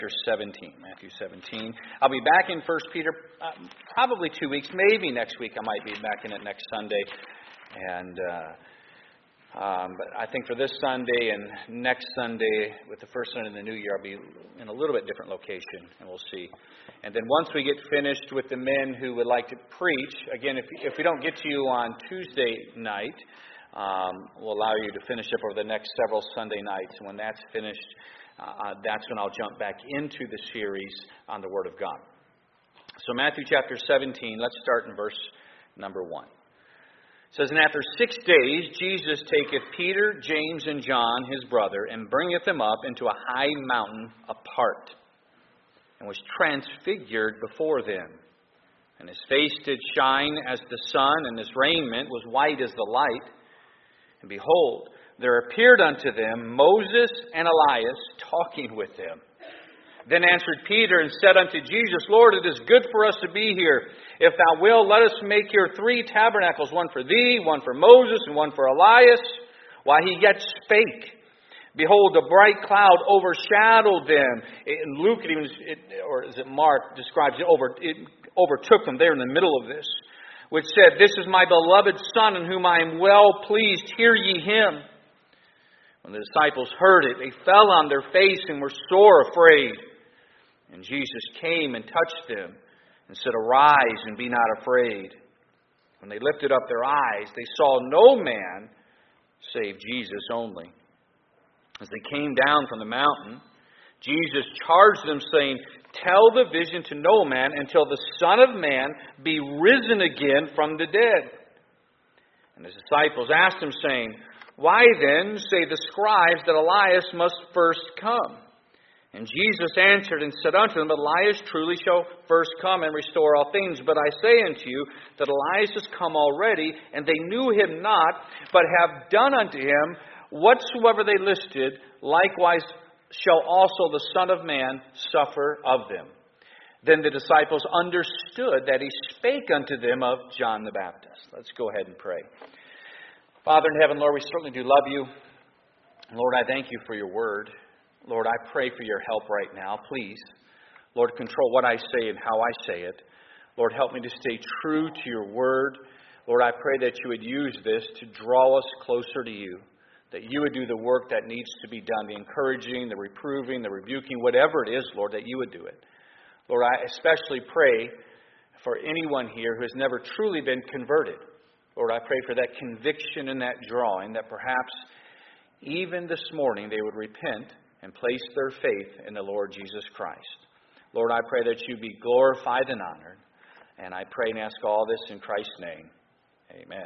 17. Matthew 17. I'll be back in 1 Peter probably 2 weeks. Maybe next week I might be back in it next Sunday. But I think for this Sunday and next Sunday, with the first Sunday in the new year, I'll be in a little bit different location, and we'll see. And then once we get finished with the men who would like to preach, again, if we don't get to you on Tuesday night, we'll allow you to finish up over the next several Sunday nights. And when that's finished, that's when I'll jump back into the series on the Word of God. So Matthew chapter 17, let's start in verse number 1. It says, And after 6 days Jesus taketh Peter, James, and John his brother, and bringeth them up into a high mountain apart, and was transfigured before them. And his face did shine as the sun, and his raiment was white as the light. And behold, there appeared unto them Moses and Elias talking with them. Then answered Peter and said unto Jesus, Lord, it is good for us to be here. If thou wilt, let us make here 3 tabernacles, one for thee, one for Moses, and one for Elias. While he yet spake, behold, a bright cloud overshadowed them. And Luke, or is it Mark, describes it, overtook them there in the middle of this, which said, This is my beloved Son, in whom I am well pleased. Hear ye him. When the disciples heard it, they fell on their face and were sore afraid. And Jesus came and touched them and said, Arise and be not afraid. When they lifted up their eyes, they saw no man save Jesus only. As they came down from the mountain, Jesus charged them, saying, Tell the vision to no man until the Son of Man be risen again from the dead. And his disciples asked him, saying, Why then say the scribes that Elias must first come? And Jesus answered and said unto them, Elias truly shall first come and restore all things. But I say unto you that Elias is come already, and they knew him not, but have done unto him whatsoever they listed. Likewise shall also the Son of Man suffer of them. Then the disciples understood that he spake unto them of John the Baptist. Let's go ahead and pray. Father in heaven, Lord, we certainly do love you. Lord, I thank you for your word. Lord, I pray for your help right now. Please, Lord, control what I say and how I say it. Lord, help me to stay true to your word. Lord, I pray that you would use this to draw us closer to you, that you would do the work that needs to be done, the encouraging, the reproving, the rebuking, whatever it is, Lord, that you would do it. Lord, I especially pray for anyone here who has never truly been converted. Lord, I pray for that conviction and that drawing, that perhaps even this morning they would repent and place their faith in the Lord Jesus Christ. Lord, I pray that you be glorified and honored. And I pray and ask all this in Christ's name. Amen.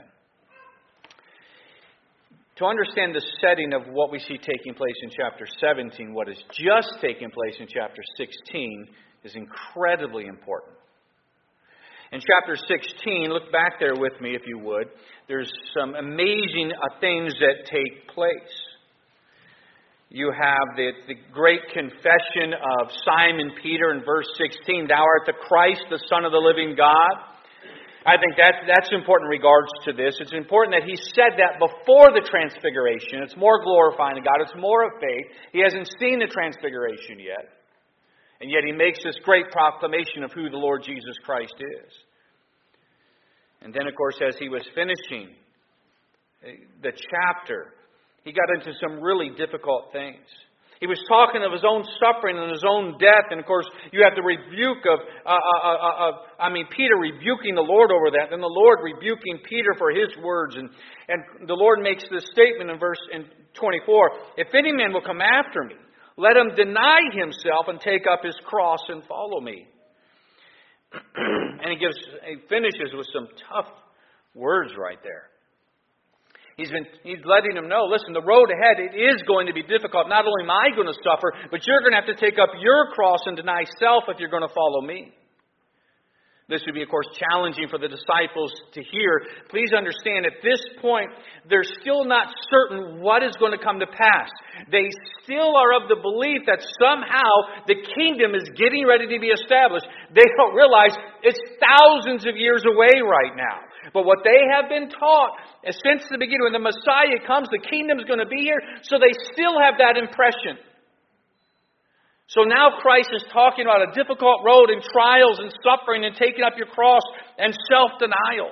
To understand the setting of what we see taking place in chapter 17, what has just taken place in chapter 16 is incredibly important. In chapter 16, look back there with me if you would. There's some amazing things that take place. You have the great confession of Simon Peter in verse 16. Thou art the Christ, the Son of the living God. I think that's important in regards to this. It's important that he said that before the transfiguration. It's more glorifying to God. It's more of faith. He hasn't seen the transfiguration yet. And yet he makes this great proclamation of who the Lord Jesus Christ is. And then, of course, as he was finishing the chapter, he got into some really difficult things. He was talking of his own suffering and his own death. And, of course, you have the rebuke of Peter rebuking the Lord over that. Then the Lord rebuking Peter for his words. And the Lord makes this statement in verse 24. If any man will come after me, let him deny himself and take up his cross and follow me. And he finishes with some tough words right there. He's letting them know, listen, the road ahead, it is going to be difficult. Not only am I going to suffer, but you're going to have to take up your cross and deny self if you're going to follow me. This would be, of course, challenging for the disciples to hear. Please understand, at this point, they're still not certain what is going to come to pass. They still are of the belief that somehow the kingdom is getting ready to be established. They don't realize it's thousands of years away right now. But what they have been taught since the beginning, when the Messiah comes, the kingdom is going to be here. So they still have that impression. So now Christ is talking about a difficult road and trials and suffering and taking up your cross and self-denial.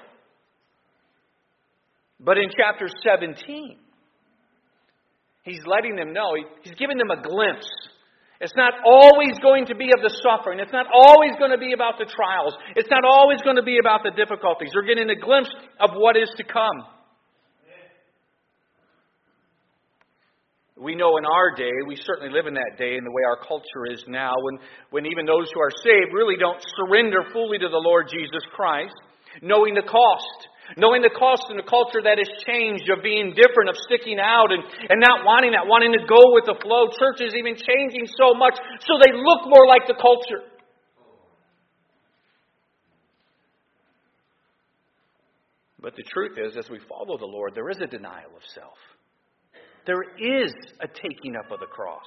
But in chapter 17, He's letting them know, He's giving them a glimpse. It's not always going to be of the suffering. It's not always going to be about the trials. It's not always going to be about the difficulties. They're getting a glimpse of what is to come. We know in our day, we certainly live in that day in the way our culture is now, when even those who are saved really don't surrender fully to the Lord Jesus Christ, knowing the cost. Knowing the cost in a culture that has changed, of being different, of sticking out and not wanting that, wanting to go with the flow. Church is even changing so much so they look more like the culture. But the truth is, as we follow the Lord, there is a denial of self. There is a taking up of the cross.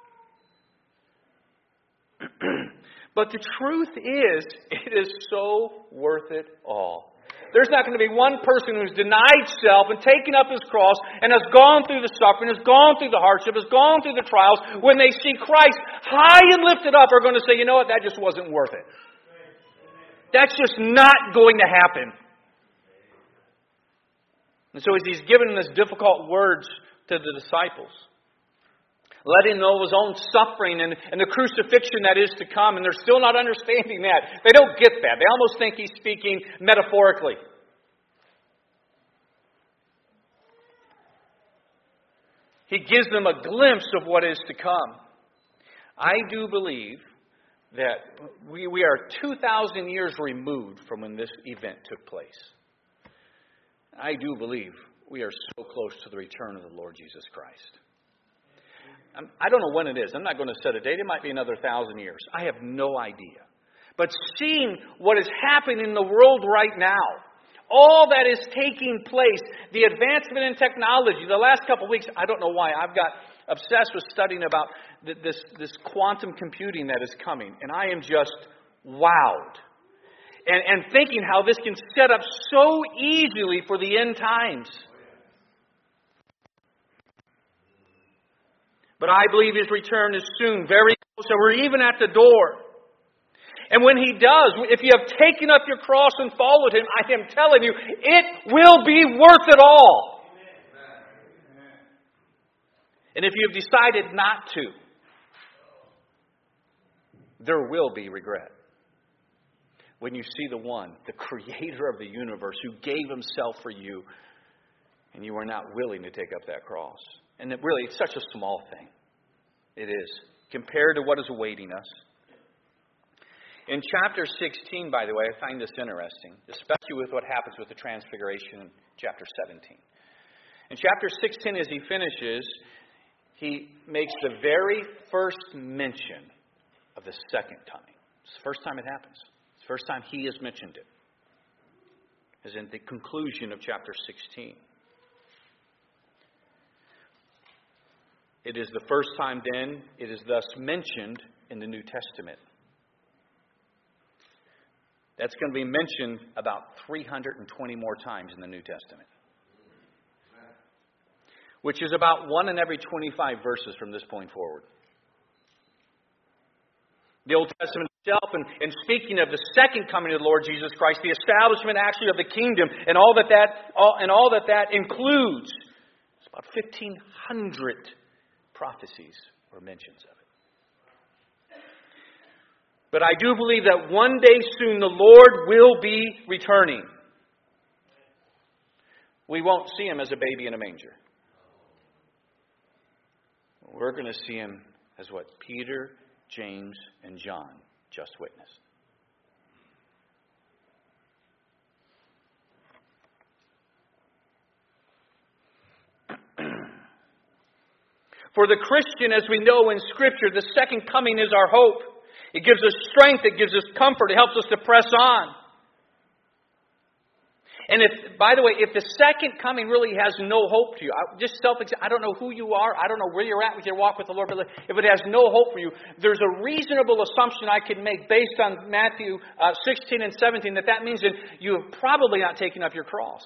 But the truth is, it is so worth it all. There's not going to be one person who's denied self and taken up his cross and has gone through the suffering, has gone through the hardship, has gone through the trials. When they see Christ high and lifted up, are going to say, you know what, that just wasn't worth it. That's just not going to happen. And so as He's given them this difficult words to the disciples, letting know His own suffering and the crucifixion that is to come, and they're still not understanding that. They don't get that. They almost think He's speaking metaphorically. He gives them a glimpse of what is to come. I do believe that we are 2,000 years removed from when this event took place. I do believe we are so close to the return of the Lord Jesus Christ. I don't know when it is. I'm not going to set a date. It might be another 1,000 years. I have no idea. But seeing what is happening in the world right now, all that is taking place, the advancement in technology, the last couple of weeks, I don't know why, I've got obsessed with studying about this quantum computing that is coming. And I am just wowed. And thinking how this can set up so easily for the end times. But I believe His return is soon, very close, and we're even at the door. And when He does, if you have taken up your cross and followed Him, I am telling you, it will be worth it all. Amen. And if you have decided not to, there will be regret. When you see the one, the Creator of the universe, who gave Himself for you, and you are not willing to take up that cross. And it really, it's such a small thing. It is, compared to what is awaiting us. In chapter 16, by the way, I find this interesting, especially with what happens with the transfiguration in chapter 17. In chapter 16, as he finishes, he makes the very first mention of the second coming. It's the first time it happens. It's the first time he has mentioned it. Is in the conclusion of chapter 16. It is the first time then, it is thus mentioned in the New Testament. That's going to be mentioned about 320 more times in the New Testament. Which is about 1 in every 25 verses from this point forward. The Old Testament itself, and speaking of the second coming of the Lord Jesus Christ, the establishment actually of the kingdom, and all that includes, it's about 1,500 prophecies or mentions of it. But I do believe that one day soon the Lord will be returning. We won't see Him as a baby in a manger. We're going to see Him as what Peter, James, and John just witnessed. For the Christian, as we know in Scripture, the second coming is our hope. It gives us strength. It gives us comfort. It helps us to press on. And by the way, if the second coming really has no hope to you, I don't know who you are. I don't know where you're at with your walk with the Lord. But if it has no hope for you, there's a reasonable assumption I can make based on Matthew 16 and 17 that means that you have probably not taken up your cross.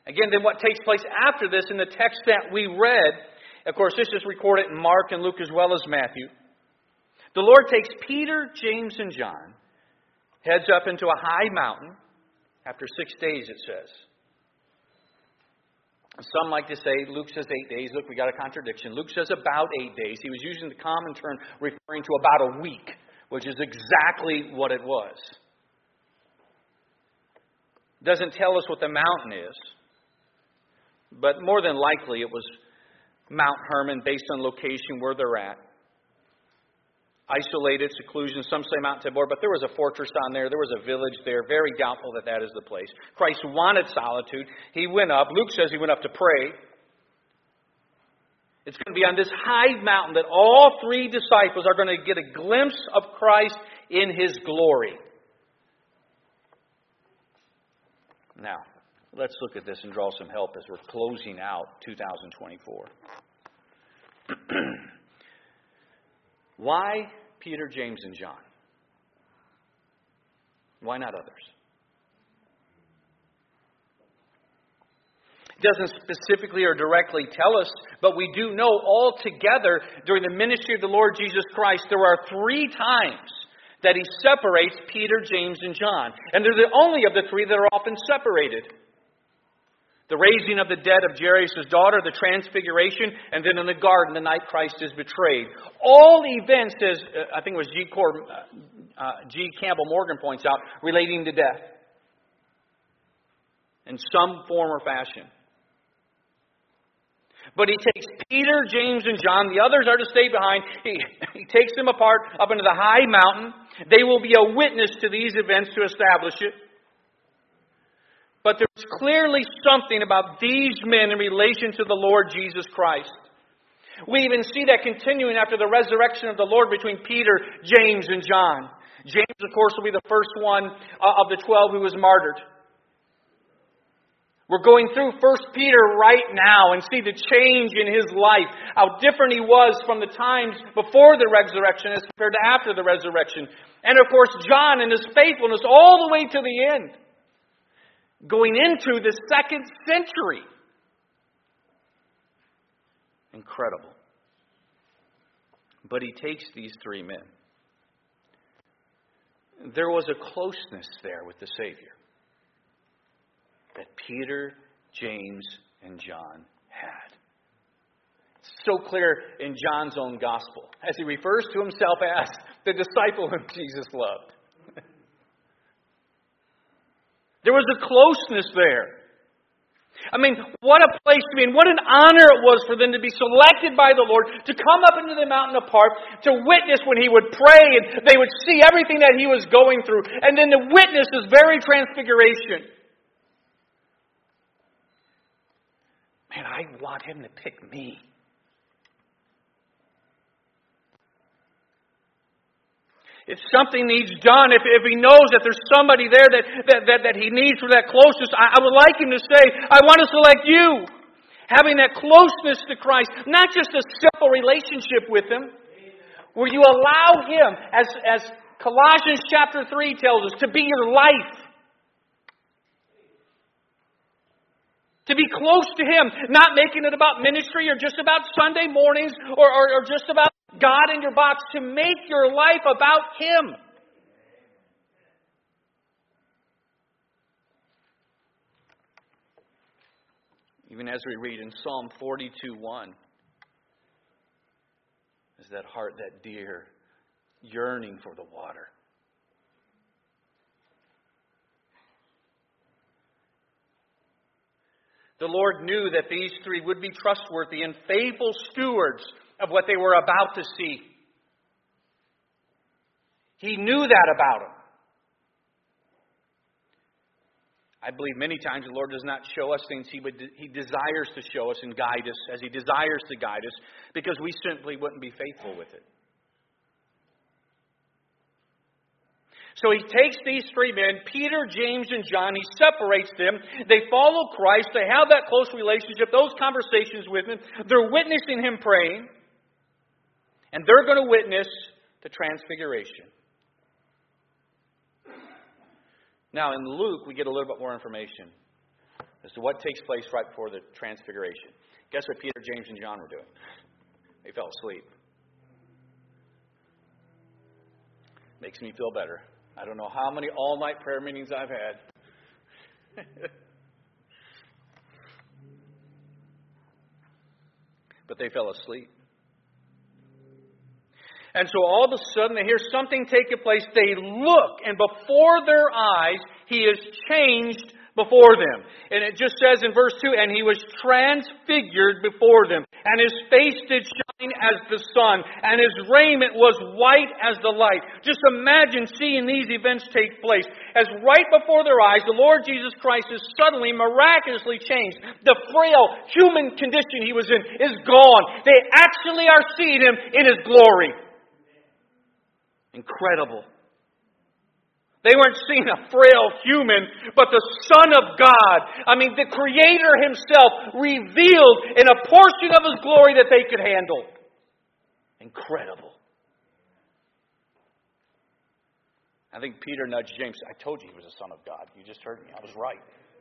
Again, then what takes place after this in the text that we read, of course, this is recorded in Mark and Luke as well as Matthew. The Lord takes Peter, James, and John, heads up into a high mountain after 6 days, it says. Some like to say, Luke says 8 days. Look, we got a contradiction. Luke says about 8 days. He was using the common term referring to about a week, which is exactly what it was. Doesn't tell us what the mountain is. But more than likely it was Mount Hermon based on location where they're at. Isolated, seclusion, some say Mount Tabor, but there was a fortress on there. There was a village there. Very doubtful that that is the place. Christ wanted solitude. He went up. Luke says he went up to pray. It's going to be on this high mountain that all three disciples are going to get a glimpse of Christ in His glory. Now, let's look at this and draw some help as we're closing out 2024. Why Peter, James, and John? Why not others? It doesn't specifically or directly tell us, but we do know all together during the ministry of the Lord Jesus Christ, there are 3 times that He separates Peter, James, and John. And they're the only of the 3 that are often separated. The raising of the dead of Jairus' daughter, the transfiguration, and then in the garden, the night Christ is betrayed. All events, as I think it was G. Campbell Morgan points out, relating to death in some form or fashion. But He takes Peter, James, and John. The others are to stay behind. He takes them apart up into the high mountain. They will be a witness to these events to establish it. But there's clearly something about these men in relation to the Lord Jesus Christ. We even see that continuing after the resurrection of the Lord between Peter, James, and John. James, of course, will be the first one of the 12 who was martyred. We're going through 1 Peter right now and see the change in his life. How different he was from the times before the resurrection as compared to after the resurrection. And of course, John and his faithfulness all the way to the end. Going into the 2nd century. Incredible. But He takes these 3 men. There was a closeness there with the Savior that Peter, James, and John had. It's so clear in John's own gospel, as he refers to himself as the disciple whom Jesus loved. There was a closeness there. I mean, what a place to be in. What an honor it was for them to be selected by the Lord, to come up into the mountain apart, to witness when He would pray, and they would see everything that He was going through, and then to witness His very transfiguration. Man, I want Him to pick me. If something needs done, if He knows that there's somebody there that He needs for that closeness, I would like Him to say, I want to select you. Having that closeness to Christ, not just a simple relationship with Him, where you allow Him, as Colossians chapter 3 tells us, to be your life. To be close to Him, not making it about ministry or just about Sunday mornings or just about God in your box, to make your life about Him. Even as we read in Psalm 42:1, is that heart, that deer, yearning for the water. The Lord knew that these 3 would be trustworthy and faithful stewards of what they were about to see. He knew that about them. I believe many times the Lord does not show us things He desires to show us and guide us as He desires to guide us, because we simply wouldn't be faithful with it. So He takes these 3 men, Peter, James, and John. He separates them. They follow Christ. They have that close relationship, those conversations with Him. They're witnessing Him praying. And they're going to witness the transfiguration. Now, in Luke, we get a little bit more information. as to what takes place right before the transfiguration. Guess what Peter, James, and John were doing? They fell asleep. Makes me feel better. I don't know how many all-night prayer meetings I've had. But they fell asleep. And so all of a sudden they hear something taking place. They look, and before their eyes, He is changed before them. And it just says in verse 2, and He was transfigured before them, and His face did shine as the sun, and His raiment was white as the light. Just imagine seeing these events take place. As right before their eyes, the Lord Jesus Christ is suddenly, miraculously changed. The frail human condition He was in is gone. They actually are seeing Him in His glory. Incredible. They weren't seeing a frail human, but the Son of God. I mean, the Creator Himself revealed in a portion of His glory that they could handle. Incredible. I think Peter nudged James. I told you he was the Son of God. You just heard me. I was right.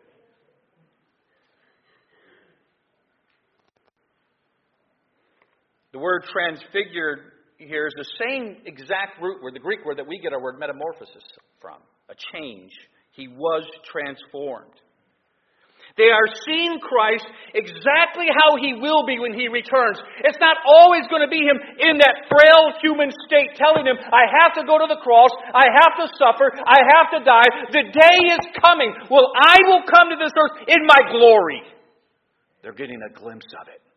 The word transfigured here is the same exact root word, the Greek word that we get our word metamorphosis from. A change. He was transformed. They are seeing Christ exactly how He will be when He returns. It's not always going to be Him in that frail human state telling Him, I have to go to the cross, I have to suffer, I have to die. The day is coming. Well, I will come to this earth in my glory. They're getting a glimpse of it.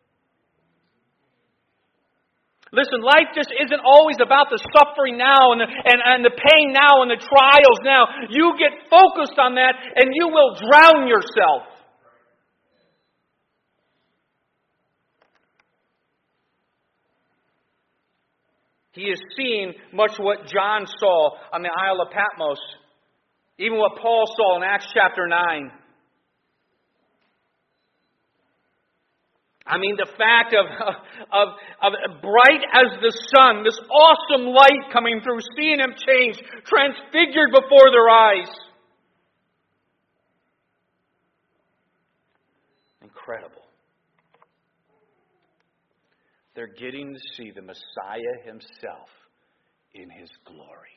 Listen, life just isn't always about the suffering now and the pain now and the trials now. You get focused on that and you will drown yourself. He is seeing much what John saw on the Isle of Patmos, even what Paul saw in Acts chapter 9. I mean, the fact of bright as the sun, this awesome light coming through, seeing Him changed, transfigured before their eyes. Incredible. They're getting to see the Messiah Himself in His glory.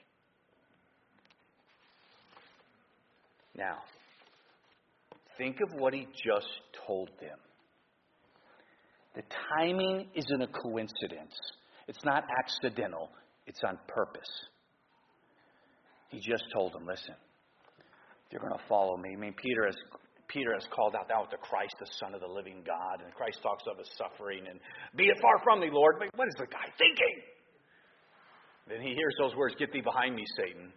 Now, think of what He just told them. The timing isn't a coincidence. It's not accidental. It's on purpose. He just told them, listen, you're going to follow me. I mean, Peter has called out, thou art the Christ, the Son of the living God. And Christ talks of His suffering. And be it far from thee, Lord. But what is the guy thinking? Then he hears those words, get thee behind me, Satan.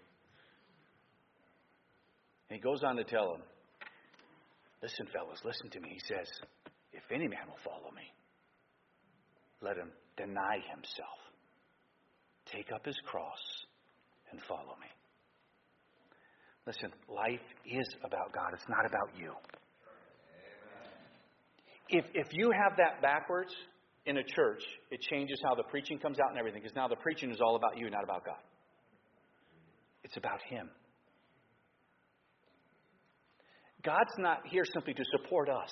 And he goes on to tell them, listen, fellas, listen to me. He says, if any man will follow me, let him deny himself, take up his cross, and follow me. Listen, life is about God. It's not about you. If you have that backwards in a church, it changes how the preaching comes out and everything, because now the preaching is all about you, not about God. It's about Him. God's not here simply to support us.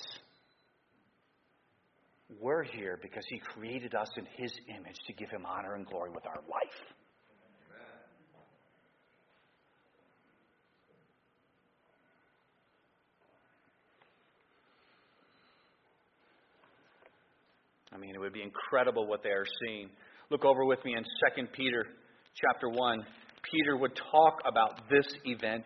We're here because He created us in His image to give Him honor and glory with our life. I mean, it would be incredible what they are seeing. Look over with me in 2 Peter chapter 1. Peter would talk about this event.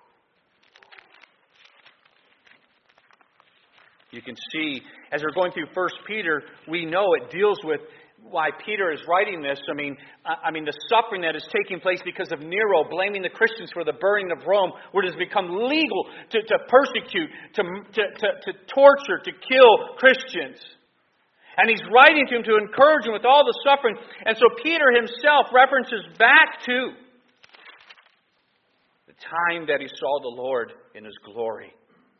You can see, as we're going through 1 Peter, we know it deals with why Peter is writing this. I mean, the suffering that is taking place because of Nero blaming the Christians for the burning of Rome, where it has become legal to persecute, to torture, to kill Christians. And he's writing to him to encourage him with all the suffering. And so Peter himself references back to the time that he saw the Lord in His glory.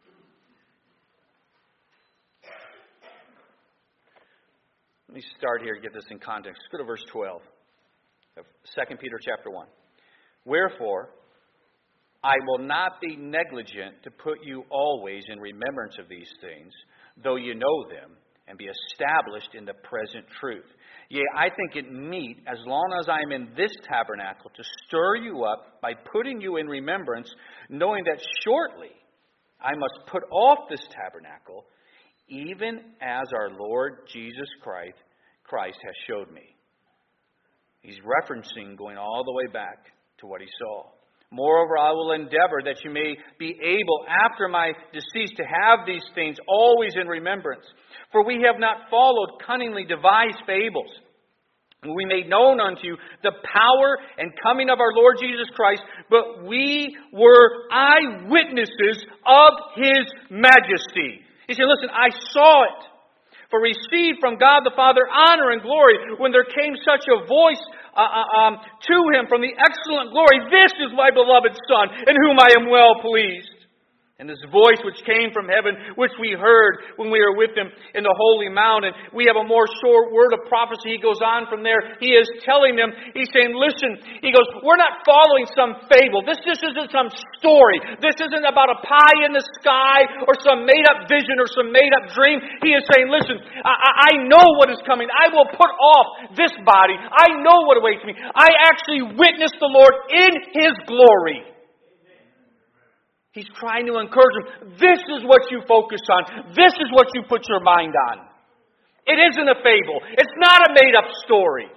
Let me start here to get this in context. Let's go to verse 12 of 2 Peter chapter 1. Wherefore, I will not be negligent to put you always in remembrance of these things, though you know them, and be established in the present truth. Yea, I think it meet, as long as I am in this tabernacle, to stir you up by putting you in remembrance, knowing that shortly I must put off this tabernacle, even as our Lord Jesus Christ has showed me. He's referencing going all the way back to what he saw. Moreover, I will endeavor that you may be able, after my decease, to have these things always in remembrance. For we have not followed cunningly devised fables. We made known unto you the power and coming of our Lord Jesus Christ, but we were eyewitnesses of His majesty. He said, listen, I saw it. For received from God the Father honor and glory when there came such a voice to Him from the excellent glory. This is my beloved Son, in whom I am well pleased. And this voice which came from heaven, which we heard when we were with Him in the holy mountain. We have a more short word of prophecy. He goes on from there. He is telling them, he's saying, listen, he goes, we're not following some fable. This isn't some story. This isn't about a pie in the sky or some made-up vision or some made-up dream. He is saying, listen, I know what is coming. I will put off this body. I know what awaits me. I actually witnessed the Lord in His glory. He's trying to encourage them. This is what you focus on. This is what you put your mind on. It isn't a fable. It's not a made-up story.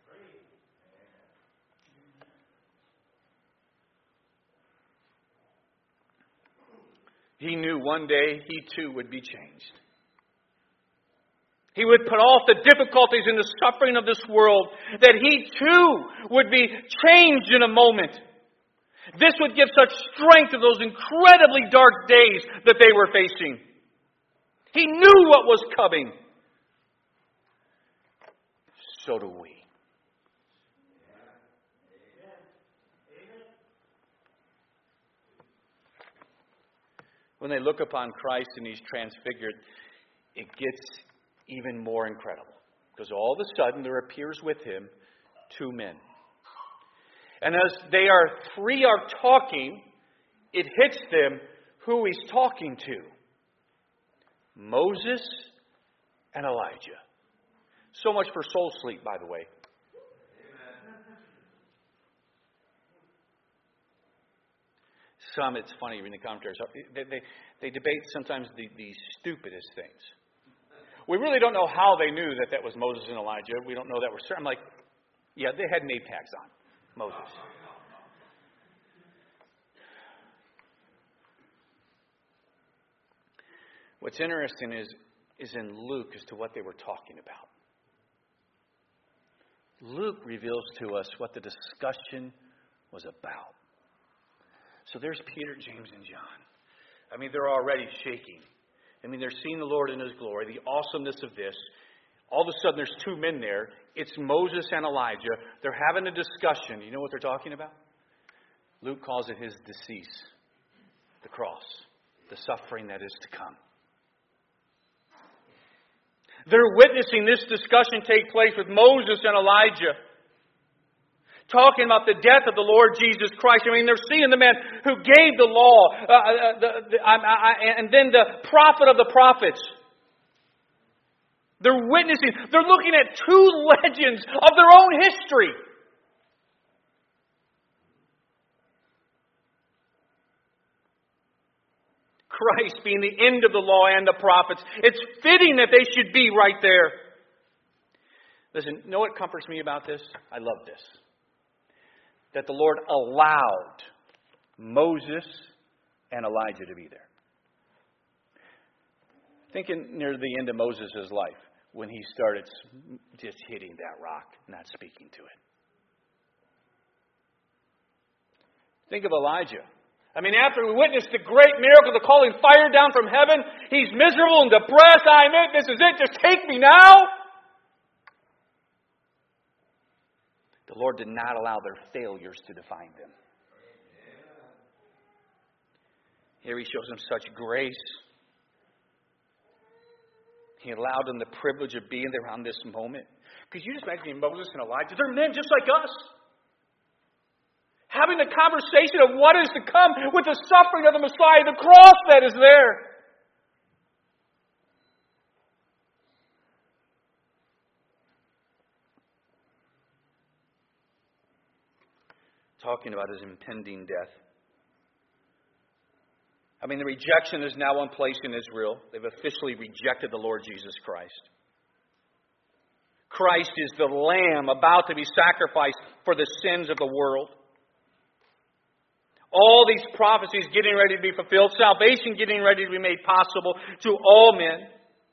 He knew one day he too would be changed. He would put off the difficulties and the suffering of this world, that he too would be changed in a moment. This would give such strength to those incredibly dark days that they were facing. He knew what was coming. So do we. When they look upon Christ and He's transfigured, it gets even more incredible. Because all of a sudden there appears with Him two men. And as they three are talking, it hits them who He's talking to. Moses and Elijah. So much for soul sleep, by the way. It's funny reading the commentaries. They debate sometimes the stupidest things. We really don't know how they knew that was Moses and Elijah. We don't know that we're certain. I'm like, yeah, they had name tags on. Moses. What's interesting is in Luke as to what they were talking about. Luke reveals to us what the discussion was about. So there's Peter, James, and John. I mean, they're already shaking. I mean, they're seeing the Lord in His glory, the awesomeness of this. All of a sudden, there's two men there. It's Moses and Elijah. They're having a discussion. You know what they're talking about? Luke calls it His decease, the cross, the suffering that is to come. They're witnessing this discussion take place with Moses and Elijah, talking about the death of the Lord Jesus Christ. I mean, they're seeing the man who gave the law, and then the prophet of the prophets. They're witnessing. They're looking at two legends of their own history. Christ being the end of the law and the prophets. It's fitting that they should be right there. Listen, you know what comforts me about this? I love this. That the Lord allowed Moses and Elijah to be there. Thinking near the end of Moses' life, when he started just hitting that rock, not speaking to it. Think of Elijah. I mean, after we witnessed the great miracle of calling fire down from heaven, he's miserable and depressed. I'm it. This is it. Just take me now. The Lord did not allow their failures to define them. Here He shows them such grace. He allowed them the privilege of being there on this moment. Could you just imagine Moses and Elijah? They're men just like us. having the conversation of what is to come with the suffering of the Messiah, the cross that is there. Talking about his impending death. I mean, the rejection is now in place in Israel. They've officially rejected the Lord Jesus Christ. Christ is the Lamb about to be sacrificed for the sins of the world. All these prophecies getting ready to be fulfilled. Salvation getting ready to be made possible to all men.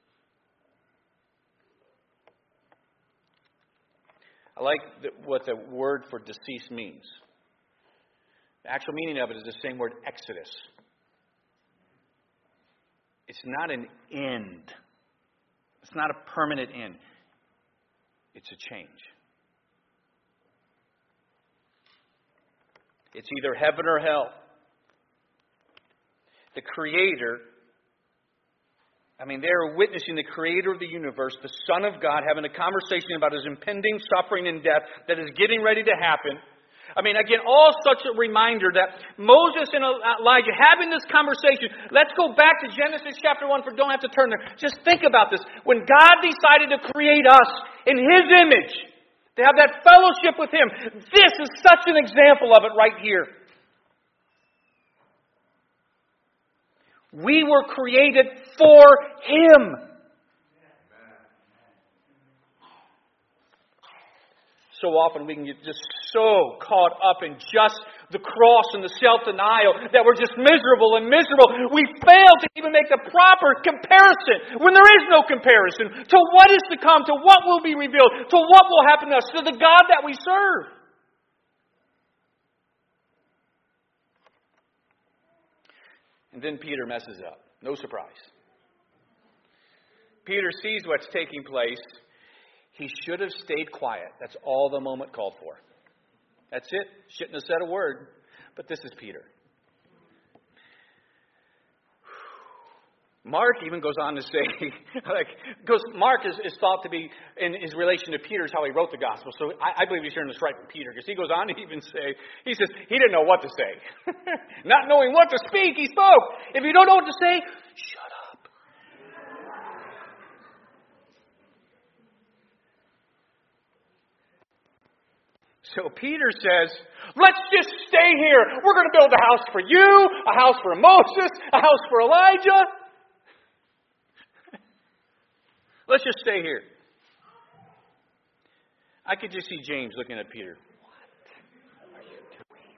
I like what the word for decease means. The actual meaning of it is the same word, exodus. It's not an end. It's not a permanent end. It's a change. It's either heaven or hell. The Creator, they're witnessing the Creator of the universe, the Son of God, having a conversation about His impending suffering and death that is getting ready to happen. Again, all such a reminder that Moses and Elijah having this conversation. Let's go back to Genesis chapter 1, don't have to turn there. Just think about this. When God decided to create us in His image, to have that fellowship with Him, this is such an example of it right here. We were created for Him. So often we can get just so caught up in just the cross and the self-denial that we're just miserable and miserable. We fail to even make the proper comparison when there is no comparison to what is to come, to what will be revealed, to what will happen to us, to the God that we serve. And then Peter messes up. No surprise. Peter sees what's taking place. He should have stayed quiet. That's all the moment called for. That's it. Shouldn't have said a word. But this is Peter. Mark even goes on to say, Mark is thought to be, in his relation to Peter, is how he wrote the gospel. So I believe he's hearing this right from Peter, because he goes on to even say, he says, he didn't know what to say. Not knowing what to speak, he spoke. If you don't know what to say, shut up. So Peter says, let's just stay here. We're going to build a house for you, a house for Moses, a house for Elijah. Let's just stay here. I could just see James looking at Peter. What are you doing?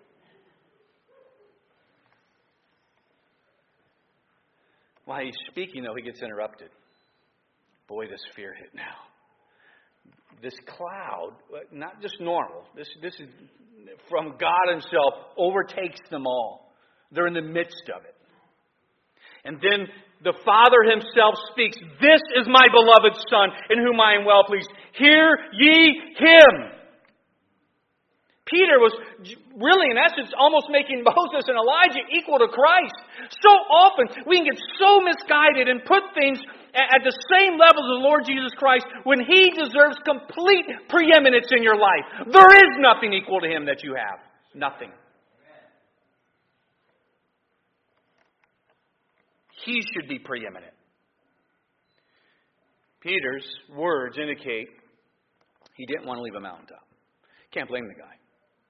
While he's speaking, though, he gets interrupted. Boy, this fear hit now. This cloud, not just normal, this is from God Himself, overtakes them all. They're in the midst of it. And then the Father Himself speaks, "This is my beloved Son, in whom I am well pleased. Hear ye Him." Peter was really, in essence, almost making Moses and Elijah equal to Christ. So often, we can get so misguided and put things at the same level as the Lord Jesus Christ when He deserves complete preeminence in your life. There is nothing equal to Him that you have. Nothing. He should be preeminent. Peter's words indicate he didn't want to leave a mountaintop. Can't blame the guy.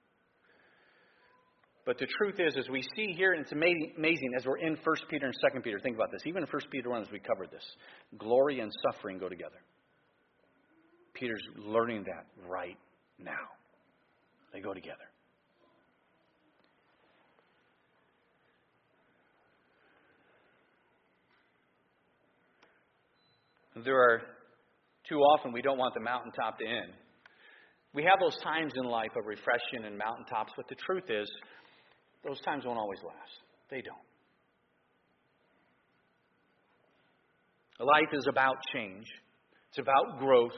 But the truth is, as we see here, and it's amazing as we're in 1 Peter and 2 Peter, think about this. Even in 1 Peter 1, as we covered this, glory and suffering go together. Peter's learning that right now. They go together. There are, too often, we don't want the mountaintop to end. We have those times in life of refreshing and mountaintops, but the truth is, those times won't always last. They don't. Life is about change. It's about growth.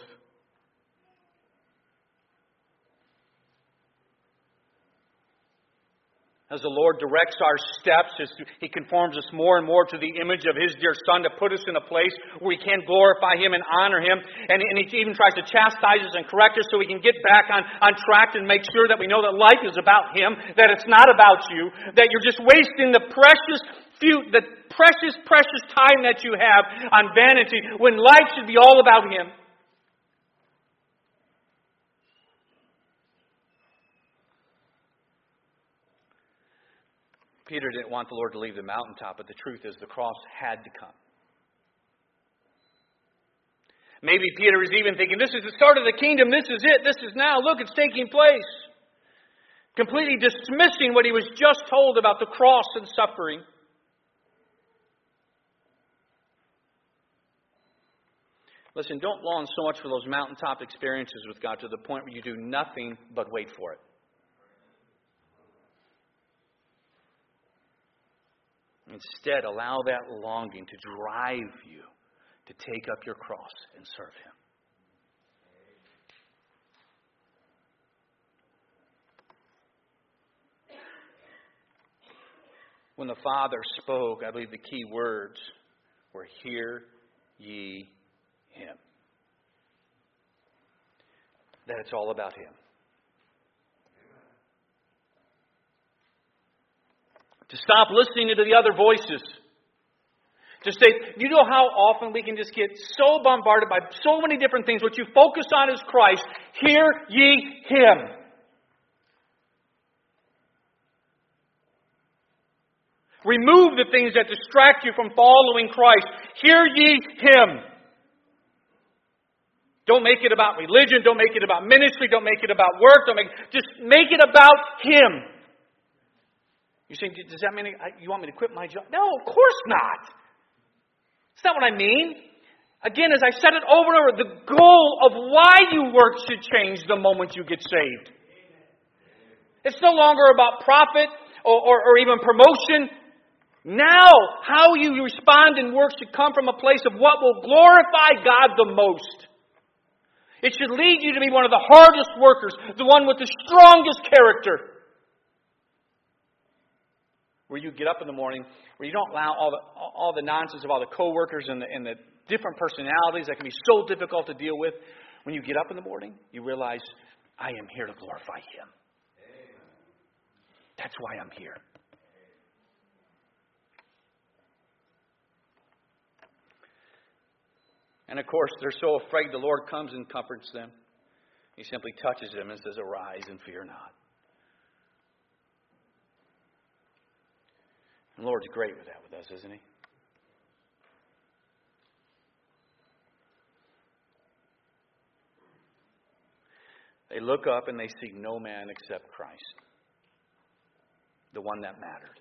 As the Lord directs our steps, as He conforms us more and more to the image of His dear Son to put us in a place where we can glorify Him and honor Him. And He even tries to chastise us and correct us so we can get back on track and make sure that we know that life is about Him, that it's not about you, that you're just wasting the precious time that you have on vanity when life should be all about Him. Peter didn't want the Lord to leave the mountaintop, but the truth is the cross had to come. Maybe Peter was even thinking, this is the start of the kingdom, this is it, this is now, look, it's taking place. Completely dismissing what he was just told about the cross and suffering. Listen, don't long so much for those mountaintop experiences with God to the point where you do nothing but wait for it. Instead, allow that longing to drive you to take up your cross and serve Him. When the Father spoke, I believe the key words were, "Hear ye Him." That it's all about Him. To stop listening to the other voices. To say, you know how often we can just get so bombarded by so many different things. What you focus on is Christ. Hear ye Him. Remove the things that distract you from following Christ. Hear ye Him. Don't make it about religion. Don't make it about ministry. Don't make it about work. Just make it about Him. You say, does that mean you want me to quit my job? No, of course not. That's not what I mean. Again, as I said it over and over, the goal of why you work should change the moment you get saved. It's no longer about profit or even promotion. Now, how you respond in work should come from a place of what will glorify God the most. It should lead you to be one of the hardest workers, the one with the strongest character. Where you get up in the morning, where you don't allow all the nonsense of all the coworkers and the different personalities that can be so difficult to deal with. When you get up in the morning, you realize, I am here to glorify Him. That's why I'm here. And of course, they're so afraid the Lord comes and comforts them. He simply touches them and says, arise and fear not. And the Lord's great with that with us, isn't He? They look up and they see no man except Christ, the one that mattered.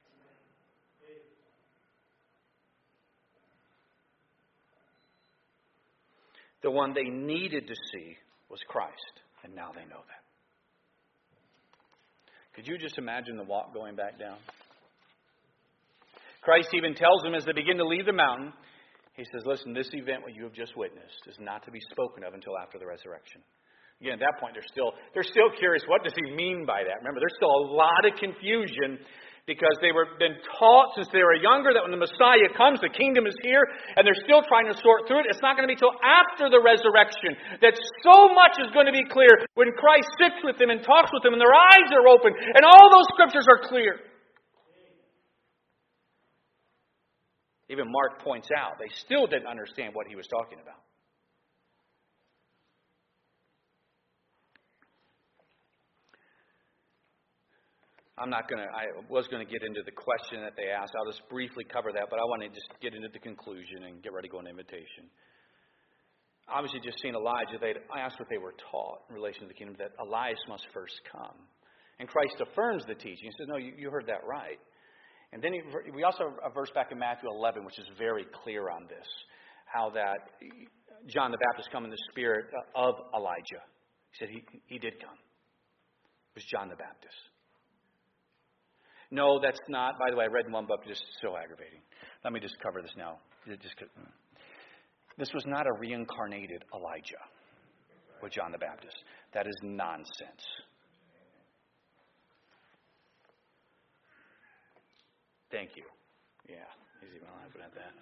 The one they needed to see was Christ, and now they know that. Could you just imagine the walk going back down? Christ even tells them as they begin to leave the mountain, He says, listen, this event, what you have just witnessed, is not to be spoken of until after the resurrection. Again, at that point, they're still curious, what does He mean by that? Remember, there's still a lot of confusion because they were been taught since they were younger that when the Messiah comes, the kingdom is here, and they're still trying to sort through it. It's not going to be until after the resurrection that so much is going to be clear when Christ sits with them and talks with them and their eyes are open and all those scriptures are clear. Even Mark points out, they still didn't understand what he was talking about. I was going to get into the question that they asked. I'll just briefly cover that, but I want to just get into the conclusion and get ready to go into invitation. Obviously, just seeing Elijah, they asked what they were taught in relation to the kingdom, that Elias must first come. And Christ affirms the teaching. He says, no, you heard that right. And then we also have a verse back in Matthew 11, which is very clear on this, how that John the Baptist come in the spirit of Elijah. He said he did come. It was John the Baptist. No, that's not. By the way, I read in one book, just so aggravating. Let me just cover this now. This was not a reincarnated Elijah with John the Baptist. That is nonsense. Thank you. Yeah, he's even laughing at that.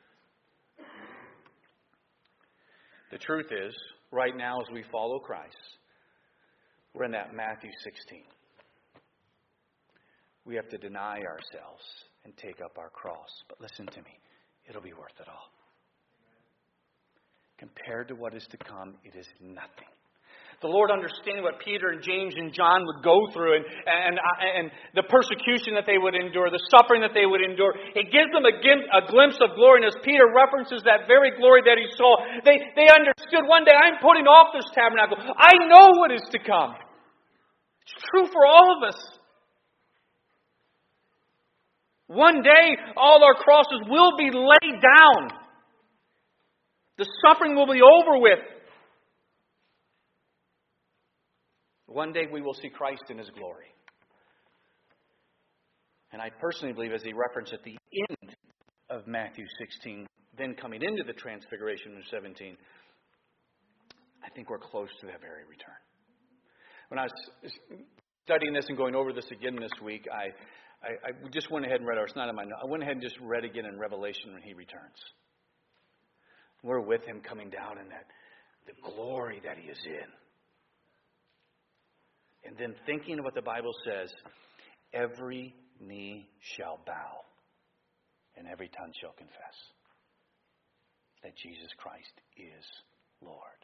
The truth is, right now as we follow Christ, we're in that Matthew 16. We have to deny ourselves and take up our cross. But listen to me, it'll be worth it all. Compared to what is to come, it is nothing. The Lord, understanding what Peter and James and John would go through and the persecution that they would endure, the suffering that they would endure, it gives them a glimpse of glory. And as Peter references that very glory that he saw, they understood one day, I'm putting off this tabernacle. I know what is to come. It's true for all of us. One day, all our crosses will be laid down. The suffering will be over with. One day we will see Christ in His glory. And I personally believe, as he referenced at the end of Matthew 16, then coming into the transfiguration in 17, I think we're close to that very return. When I was studying this and going over this again this week, I just went ahead and read, or it's not in my notes, I went ahead and just read again in Revelation when He returns. We're with Him coming down in that, the glory that He is in. And then thinking of what the Bible says, every knee shall bow and every tongue shall confess that Jesus Christ is Lord.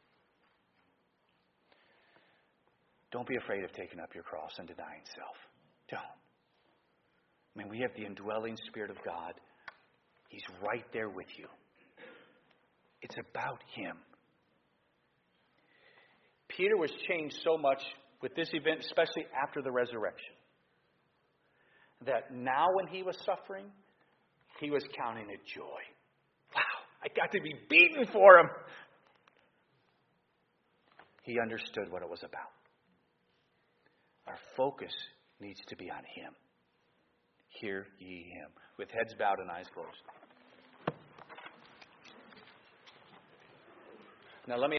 Don't be afraid of taking up your cross and denying self. Don't. I mean, we have the indwelling Spirit of God. He's right there with you. It's about Him. Peter was changed so much with this event, especially after the resurrection, that now when he was suffering, he was counting it joy. Wow, I got to be beaten for Him. He understood what it was about. Our focus needs to be on Him. Hear ye Him. With heads bowed and eyes closed. Now let me